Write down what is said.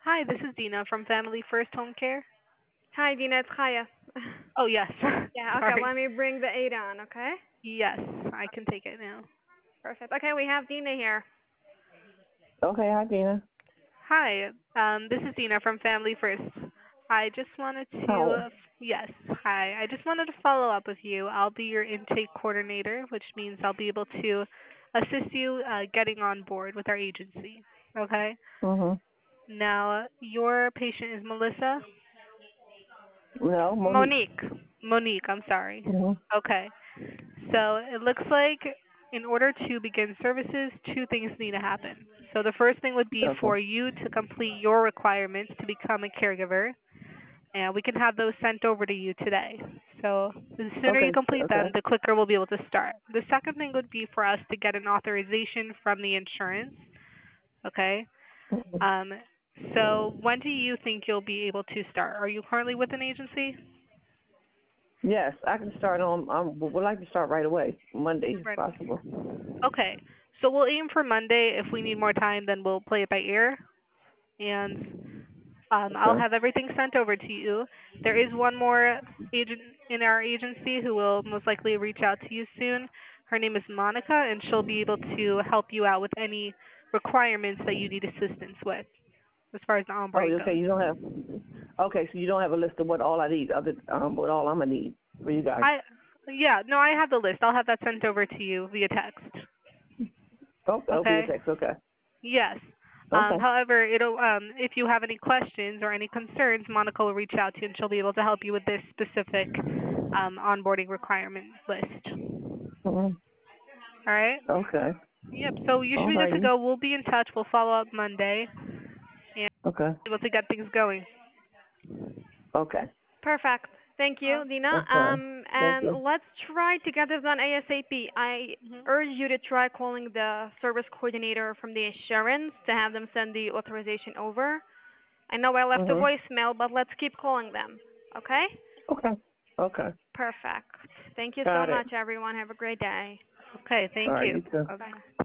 Hi, this is Dina from Family First Home Care. Hi, Dina. It's Chaya. Oh, yes. Yeah, okay. Sorry. Let me bring the aid on, okay? Yes, I can take it now. Perfect. Okay, we have Dina here. Okay, hi Dina. Hi, this is Dina from Family First. I just wanted to, Hi. yes, hi. I just wanted to follow up with you. I'll be your intake coordinator, which means I'll be able to assist you getting on board with our agency. Okay? Mhm. Now, your patient is Melissa? No, Monique. Monique. Monique, I'm sorry. Mhm. Okay. So it looks like in order to begin services, two things need to happen. So the first thing would be Okay. for you to complete your requirements to become a caregiver, and we can have those sent over to you today. So the sooner you Okay. complete Okay. them, the quicker we'll be able to start. The second thing would be for us to get an authorization from the insurance. Okay. Mhm. Um, so when do you think you'll be able to start? Are you currently with an agency? Yes, I can start on. Would like to start right away, Monday if Right away. possible. Okay. So we'll aim for Monday. If we need more time, then we'll play it by ear. And I'll Okay. have everything sent over to you. There is one more agent in our agency who will most likely reach out to you soon. Her name is Monica, and she'll be able to help you out with any requirements that you need assistance with as far as the Oh, onboarding okay. goes. You don't have. Okay, so you don't have a list of what all I need, other what all I'm gonna need for you guys. I Yeah, no, I have the list. I'll have that sent over to you via text. Oh, that'll be a Okay? text. Okay. Yes. Okay. However, it'll if you have any questions or any concerns, Monica will reach out to you and she'll be able to help you with this specific onboarding requirement list. Mhm. All right? Okay. Yep. So you should All be good to righty. go. We'll be in touch. We'll follow up Monday and Okay. be able to get things going. Okay. Perfect. Thank you, Dina. That's fine. Thank And you. let's try to get this done ASAP. I Mhm. urge you to try calling the service coordinator from the insurance to have them send the authorization over. I know I left a Mhm. voicemail, but let's keep calling them. Okay? Okay. Okay. Perfect. Thank you so Got it. much, everyone. Have a great day. Okay. All Thank right. you. You too. Bye bye.